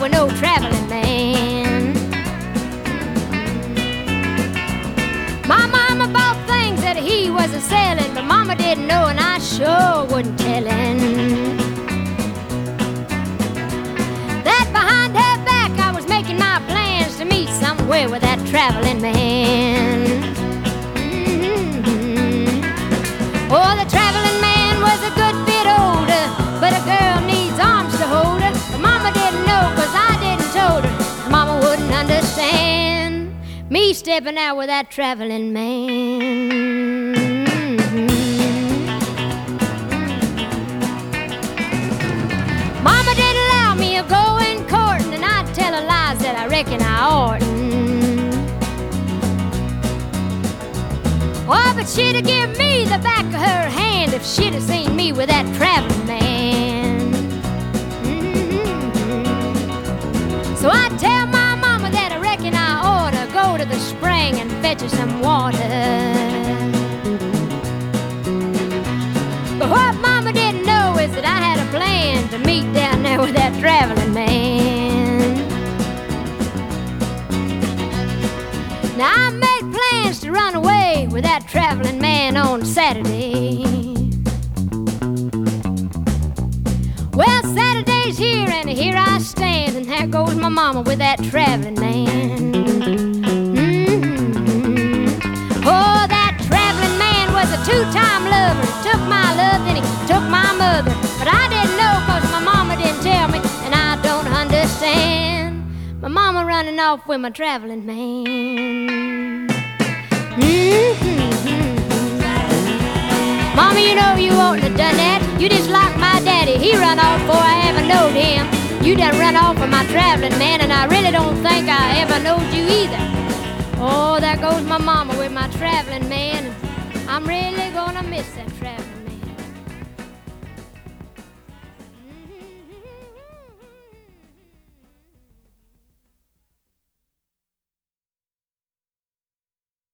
with no traveling man. My mama bought things that he wasn't selling, but mama didn't know and I sure wasn't telling. That behind her back I was making my plans to meet somewhere with that traveling man. Oh, the traveling man was a good bit older, but a girl needs arms to hold her. But mama didn't know, 'cause I didn't told her. Mama wouldn't understand me stepping out with that traveling man. Mama didn't allow me to go in courting, and I'd tell her lies that I reckon I oughtn't. Oh, but she'd have given me the back of her hand if she'd have seen me with that traveling man. So I'd tell my mama that I reckon I ought to go to the spring and fetch her some water. But what mama didn't know is that I had a plan to meet down there with that traveling man. Now I made plans to run away with that traveling man on Saturday. Well, Saturday's here and here I stand, and there goes my mama with that traveling man. Oh, that traveling man was a two-time lover. He took my love, then he took my mother. But I didn't know 'cause my mama didn't tell me, and I don't understand my mama running off with my traveling man. Mama, you know you oughtn't have done that. You just like my daddy. He run off before I ever knowed him. You done run off with my traveling man, and I really don't think I ever knowed you either. Oh, there goes my mama with my traveling man. I'm really gonna miss that traveling.